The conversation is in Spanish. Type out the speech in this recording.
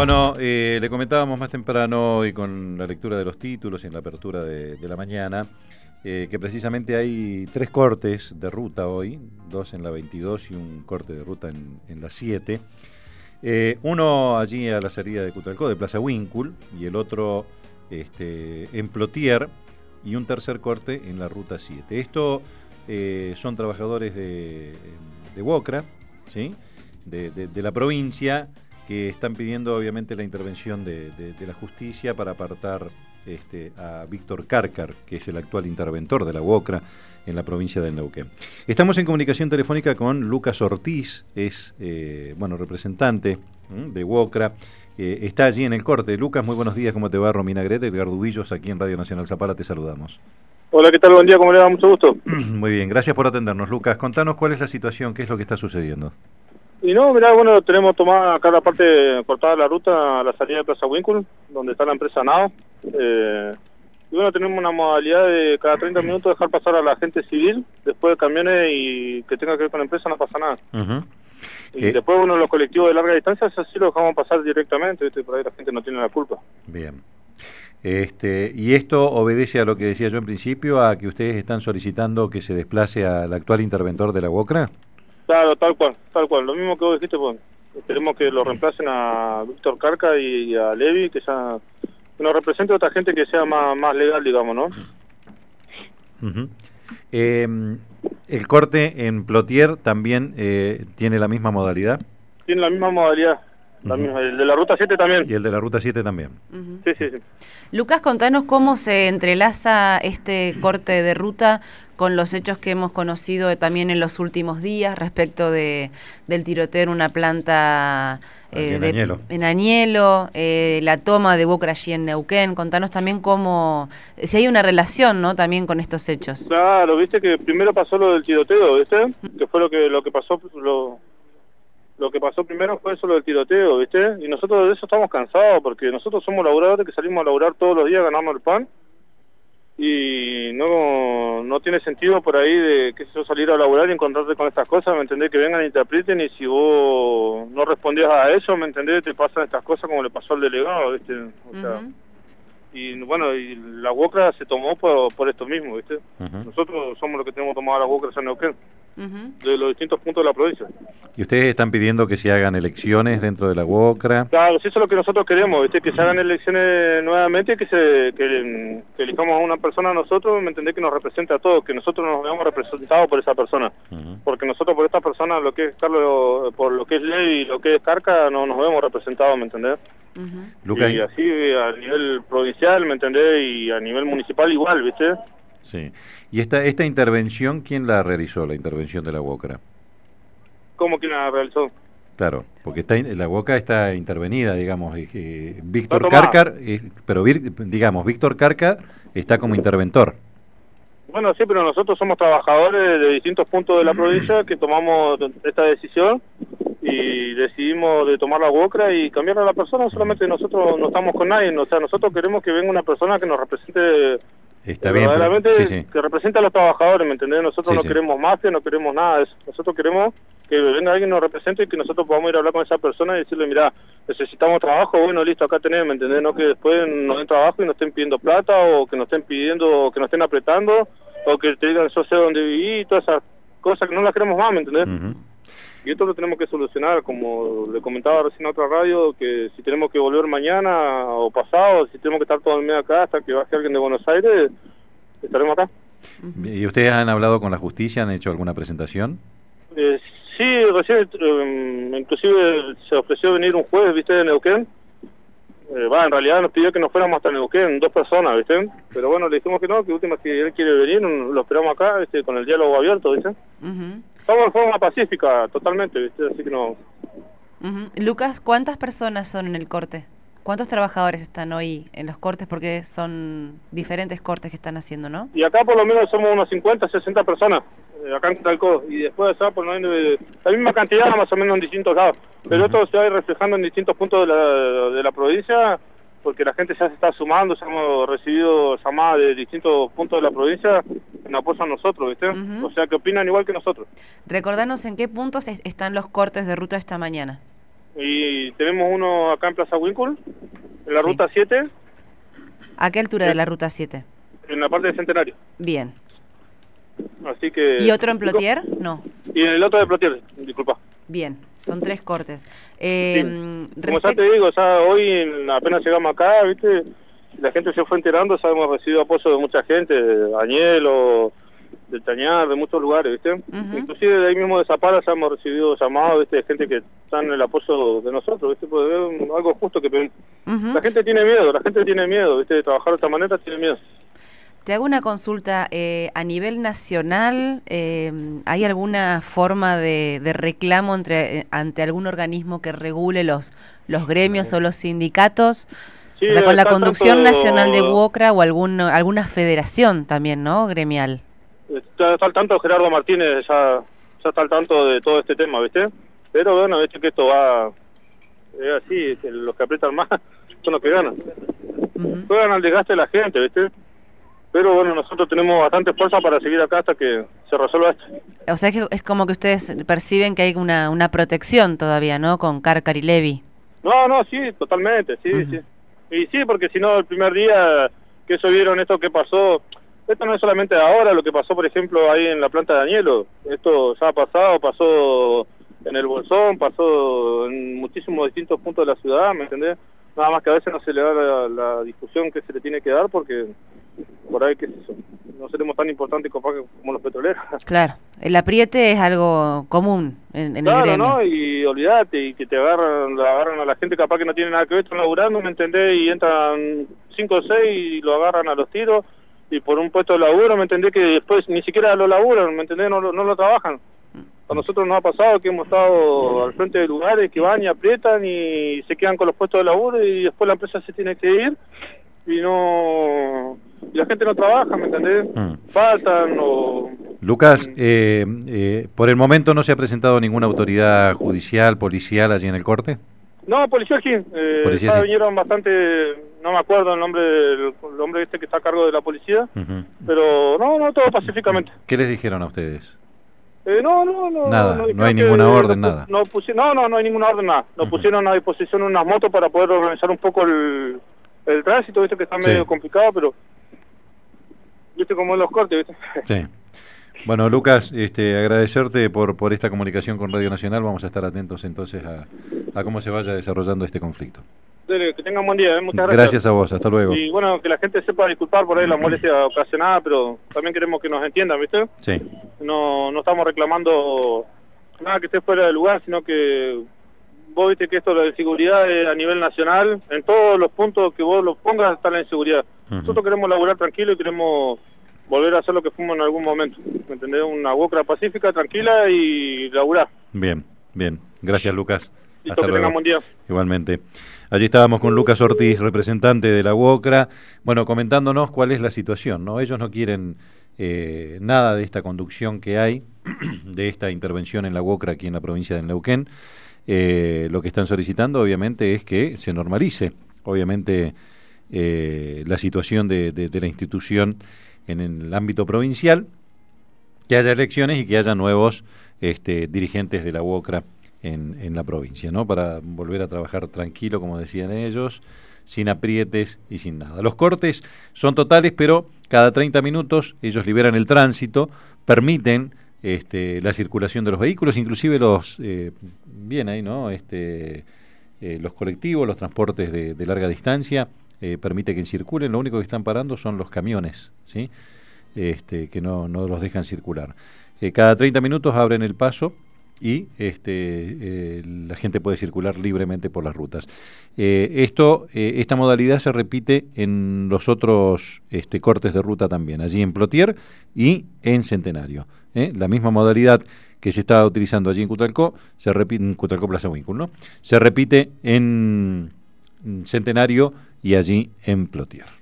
Bueno, le comentábamos más temprano y con la lectura de los títulos y en la apertura de la mañana, que precisamente hay 3 cortes de ruta hoy, 2 en la 22 y un corte de ruta en la 7. Uno allí a la salida de Cutralcó, de Plaza Winkul, y el otro en Plotier, y un tercer corte en la ruta 7. Esto son trabajadores de UOCRA, ¿sí? de la provincia, que están pidiendo obviamente la intervención de la justicia para apartar a Víctor Cárcar, que es el actual interventor de la UOCRA en la provincia de Neuquén. Estamos en comunicación telefónica con Lucas Ortiz, es representante de UOCRA, está allí en el corte. Lucas, muy buenos días, ¿cómo te va? Romina Grete, Edgar Dubillos, aquí en Radio Nacional Zapala, te saludamos. Hola, ¿qué tal? Buen día, ¿cómo le va? Mucho gusto. Muy bien, gracias por atendernos. Lucas, contanos cuál es la situación, qué es lo que está sucediendo. Y no, mirá, bueno, tenemos tomada acá la parte cortada de la ruta a la salida de Plaza Winkul, donde está la empresa NAO. Y bueno, tenemos una modalidad de cada 30 minutos dejar pasar a la gente civil, después de camiones y que tenga que ver con la empresa no pasa nada. Y después, bueno, los colectivos de larga distancia, eso sí lo dejamos pasar directamente, ¿viste? Por ahí la gente no tiene la culpa. Bien. Y esto obedece a lo que decía yo en principio, a que ustedes están solicitando que se desplace al actual interventor de la UOCRA. Claro, tal cual. Lo mismo que vos dijiste, pues, queremos que lo reemplacen a Víctor Cárcar y a Levi, que ya nos represente a otra gente que sea más legal, digamos, ¿no? ¿El corte en Plotier también tiene la misma modalidad? Tiene la misma modalidad. El de la Ruta 7 también. Y el de la Ruta 7 también. Sí. Lucas, contanos cómo se entrelaza este corte de ruta con los hechos que hemos conocido también en los últimos días respecto del tiroteo en una planta en Añelo, la toma de UOCRA allí en Neuquén. Contanos también si hay una relación, ¿no?, también con estos hechos. Claro, viste que primero pasó lo del tiroteo, ¿viste? Que fue lo que pasó, lo que pasó primero fue eso, lo del tiroteo, ¿viste? Y nosotros de eso estamos cansados, porque nosotros somos laburadores que salimos a laburar todos los días, ganamos el pan, y no tiene sentido por ahí de que eso salir a laburar y encontrarte con estas cosas, ¿me entendés? Que vengan e interpreten, y si vos no respondías a eso, ¿me entendés? Te pasan estas cosas como le pasó al delegado, ¿viste? O sea, y bueno, y la UOCRA se tomó por esto mismo, ¿viste? Nosotros somos los que tenemos tomada la UOCRA en Neuquén, de los distintos puntos de la provincia. ¿Y ustedes están pidiendo que se hagan elecciones dentro de la UOCRA? Claro, sí, eso es lo que nosotros queremos, ¿viste? Que se hagan elecciones nuevamente, que elijamos a una persona a nosotros, ¿me entendés? Que nos represente a todos, que nosotros nos veamos representados por esa persona. Porque nosotros por esta persona, lo que es Carlos, por lo que es Levi y lo que es Carca, no nos vemos representados, ¿me entendés? Lucas, y así a nivel provincial, ¿me entendés? Y a nivel municipal igual, ¿viste? Sí. ¿Y esta intervención, quién la realizó, la intervención de la UOCRA? ¿Cómo quién la realizó? Claro, porque la UOCRA está intervenida, digamos, Víctor Cárcar, pero digamos, Víctor Cárcar está como interventor. Bueno, sí, pero nosotros somos trabajadores de distintos puntos de la provincia que tomamos esta decisión y decidimos de tomar la UOCRA y cambiar a la persona. Solamente nosotros no estamos con nadie, o sea, nosotros queremos que venga una persona que nos represente. Está bien, verdaderamente, sí. Que represente a los trabajadores, ¿me entendés? Nosotros no queremos mafia, no queremos nada de eso. Nosotros queremos que venga alguien que nos represente y que nosotros podamos ir a hablar con esa persona y decirle, mira, necesitamos trabajo, bueno, listo, acá tenés, ¿me entendés? No que después nos den trabajo y nos estén pidiendo plata, o que nos estén pidiendo, que nos estén apretando, o que te digan, yo sé dónde viví, y todas esas cosas que no las queremos más, ¿me entendés? Y esto lo tenemos que solucionar, como le comentaba recién a otra radio, que si tenemos que volver mañana o pasado, si tenemos que estar todo el mes acá hasta que baje alguien de Buenos Aires, estaremos acá. ¿Y ustedes han hablado con la justicia? ¿Han hecho alguna presentación? Sí, recién, inclusive se ofreció venir un juez, ¿viste?, de Neuquén. En realidad nos pidió que nos fuéramos hasta Neuquén, 2 personas, ¿viste? Pero bueno, le dijimos que no, que última, si él quiere venir, lo esperamos acá, ¿viste?, con el diálogo abierto, ¿viste? Estamos en forma pacífica, totalmente, ¿viste? Así que no. Lucas, ¿cuántas personas son en el corte? ¿Cuántos trabajadores están hoy en los cortes? Porque son diferentes cortes que están haciendo, ¿no? Y acá por lo menos somos unos 50, 60 personas, acá en Talcó, y después de allá por la misma cantidad más o menos en distintos lados. Pero esto se va a ir reflejando en distintos puntos de la provincia, porque la gente ya se está sumando, ya hemos recibido llamadas de distintos puntos de la provincia en apoyo a nosotros, ¿viste? O sea, que opinan igual que nosotros. Recordanos en qué puntos están los cortes de ruta esta mañana. y tenemos uno acá en Plaza Winkle, en la Sí. ruta 7, ¿A qué altura de la ruta 7? en la parte de Centenario. Bien. Así que... ¿Y otro en Plotier? No. Y en el otro de Plotier, disculpa. Bien, son 3 cortes. Sí. Como ya te digo, ya hoy apenas llegamos acá, ¿viste? La gente se fue enterando, ya hemos recibido apoyo de mucha gente, de Añelo, del Chañar, de muchos lugares, ¿viste? Inclusive de ahí mismo de Zapala ya hemos recibido llamados, ¿viste? De gente que está en el apoyo de nosotros, ¿viste? Pues es algo justo que pedimos. La gente tiene miedo, ¿viste? De trabajar de esta manera tiene miedo. Te hago una consulta. A nivel nacional, ¿hay alguna forma de reclamo ante algún organismo que regule los gremios o los sindicatos? Sí, O sea, con la está conducción tanto- nacional de UOCRA o alguna federación también, ¿no? Gremial. Está al tanto Gerardo Martínez, ya está al tanto de todo este tema, ¿viste? Pero bueno, viste que esto va... Es así, que los que aprietan más son los que ganan. Juegan al desgaste de la gente, ¿viste? Pero bueno, nosotros tenemos bastante fuerza para seguir acá hasta que se resuelva esto. O sea, es como que ustedes perciben que hay una protección todavía, ¿no? Con Cárcar y Levy. No, sí, totalmente, sí, sí. Y sí, porque si no, el primer día que eso vieron esto que pasó, esto no es solamente ahora lo que pasó, por ejemplo, ahí en la planta de Añelo. Esto ya ha pasado, pasó en el Bolsón, pasó en muchísimos distintos puntos de la ciudad, ¿me entendés? Nada más que a veces no se le da la discusión que se le tiene que dar porque por ahí, qué sé yo, no seremos tan importantes como los petroleros. Claro, el apriete es algo común en el Claro, gremio. ¿no? Y olvídate, y que te agarran a la gente capaz que no tiene nada que ver, están laburando, ¿me entendés? Y entran 5 o 6 y lo agarran a los tiros, y por un puesto de laburo, ¿me entendés? Que después ni siquiera lo laburan, ¿me entendés? No lo trabajan. A nosotros nos ha pasado que hemos estado al frente de lugares que van y aprietan y se quedan con los puestos de laburo y después la empresa se tiene que ir y la gente no trabaja, ¿me entendés? Faltan o... Lucas, por el momento no se ha presentado ninguna autoridad judicial, policial allí en el corte. No, policía sí. Policía Ya sí. vinieron bastante, no me acuerdo el hombre este que está a cargo de la policía, pero no, todo pacíficamente. ¿Qué les dijeron a ustedes? No. Nada, no dijeron hay que ninguna orden, nada. No hay ninguna orden, nada. Nos pusieron a disposición unas motos para poder organizar un poco el tránsito, viste que está medio complicado, pero viste cómo en los cortes, viste. Sí. Bueno, Lucas, agradecerte por esta comunicación con Radio Nacional. Vamos a estar atentos entonces a cómo se vaya desarrollando este conflicto. Dele, que tengan buen día, muchas gracias. Gracias a vos, hasta luego. Y bueno, que la gente sepa disculpar por ahí la molestia ocasionada, pero también queremos que nos entiendan, ¿viste? Sí. No estamos reclamando nada que esté fuera de lugar, sino que vos viste que esto de seguridad es a nivel nacional, en todos los puntos que vos lo pongas está la inseguridad. Nosotros queremos laburar tranquilo y queremos volver a hacer lo que fuimos en algún momento, ¿me entendés? Una UOCRA pacífica, tranquila y laburar. Bien. Gracias, Lucas. Listo, Hasta que luego. tengan buen día. Igualmente. Allí estábamos con Lucas Ortiz, representante de la UOCRA, bueno, comentándonos cuál es la situación, ¿no? Ellos no quieren nada de esta conducción que hay, de esta intervención en la UOCRA aquí en la provincia de Neuquén. Lo que están solicitando, obviamente, es que se normalice, obviamente, la situación de la institución en el ámbito provincial, que haya elecciones y que haya nuevos dirigentes de la UOCRA en la provincia, ¿no? Para volver a trabajar tranquilo, como decían ellos, sin aprietes y sin nada. Los cortes son totales, pero cada 30 minutos ellos liberan el tránsito, permiten la circulación de los vehículos, inclusive los, bien ahí, ¿no? Los colectivos, los transportes de larga distancia, permite que circulen. Lo único que están parando son los camiones, ¿sí? Que no los dejan circular. Cada 30 minutos abren el paso y la gente puede circular libremente por las rutas. Esta modalidad se repite en los otros cortes de ruta también, allí en Plotier y en Centenario. La misma modalidad que se estaba utilizando allí en Cutralcó, se repite en Cutralcó Plaza Winkle, ¿no? Se repite en Centenario y allí en Plotier.